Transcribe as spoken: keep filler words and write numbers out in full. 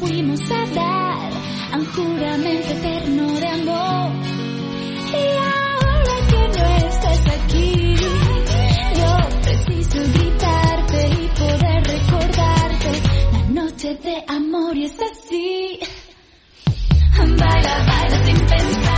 fuimos a dar a un juramento eterno de amor. Y ahora que no estás aquí, yo preciso gritarte y poder recordarte la noche de amor y es así. Baila, baila sin pensar.